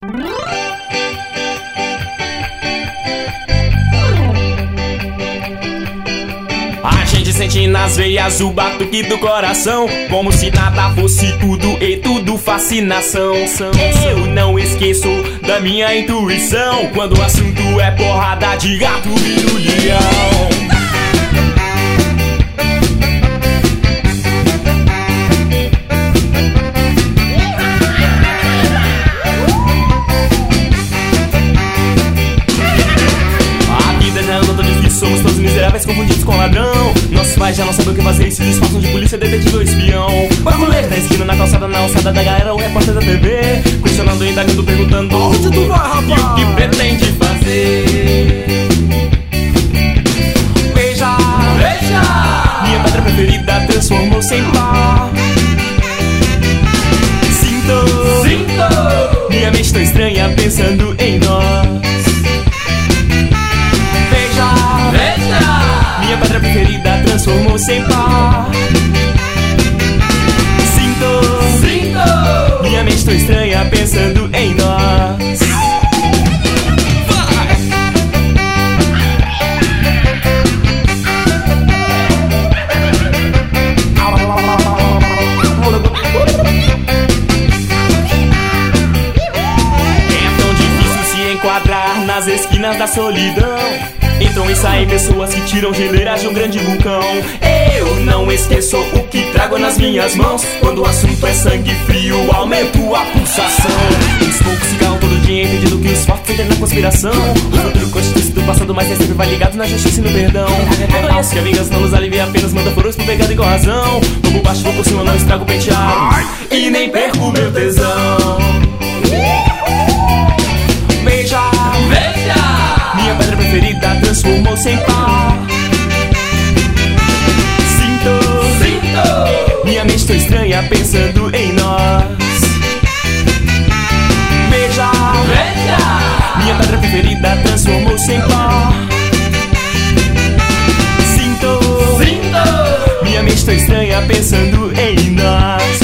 A gente sente nas veias o batuque do coração, como se nada fosse tudo e tudo fascinação. Eu não esqueço da minha intuição, quando o assunto é porrada de gato e do leão. Somos todos miseráveis, confundidos com ladrão. Nossos pais já não sabem o que fazer e se disfarçam de polícia, detetive ou espião. Bagulheiro na esquina, na calçada, na alçada da galera, o repórter da TV, questionando, indagando, perguntando: onde tu vai, rapaz? E o que pretende fazer? Veja, veja, minha pedra preferida transformou-se em pó. Sinto, minha mente tão estranha pensando em nós. Minha pedra preferida transformou-se em pó. Sinto, minha mente tão estranha pensando em nós. É tão difícil se enquadrar nas esquinas da solidão. Entram e saem pessoas que tiram geleiras de um grande vulcão. Eu não esqueço o que trago nas minhas mãos. Quando o assunto é sangue frio, aumento a pulsação. Os poucos se calam todo dia, entendido que os fortes entram na conspiração. O futuro constitui do passado, mas é sempre vai ligado na justiça e no perdão. Reconheço que a vingança não nos alivia, apenas manda flores pro pecado e com razão. Vou por baixo, vou por cima, não estrago o penteado e nem perco meu tesão. Veja, veja, minha pedra preferida transformou-se em pó. Sinto, minha mente tão estranha pensando em nós. Veja, veja, minha pedra preferida transformou-se em pó. Sinto, minha mente tão estranha pensando em nós.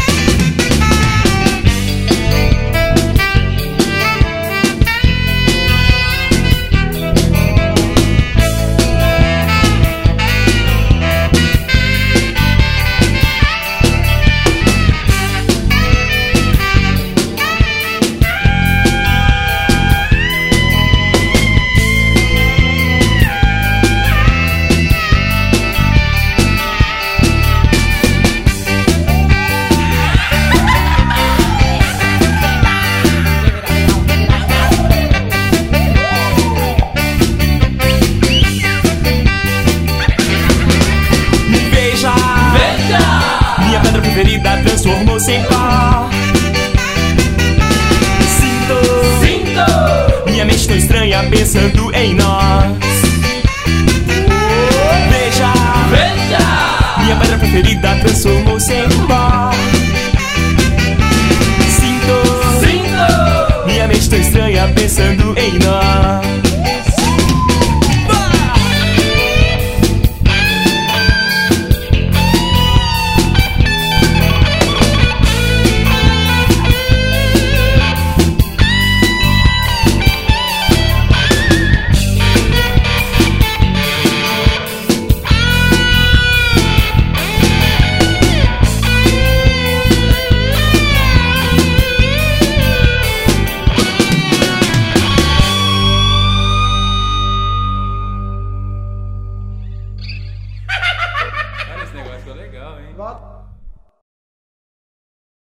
Minha pedra preferida transformou-se em pó. Sinto, minha mente tão estranha pensando em nós. Veja, veja, minha pedra preferida transformou-se em pó. Sinto, minha mente tão estranha pensando em nós. Cara, esse negócio ficou legal, hein?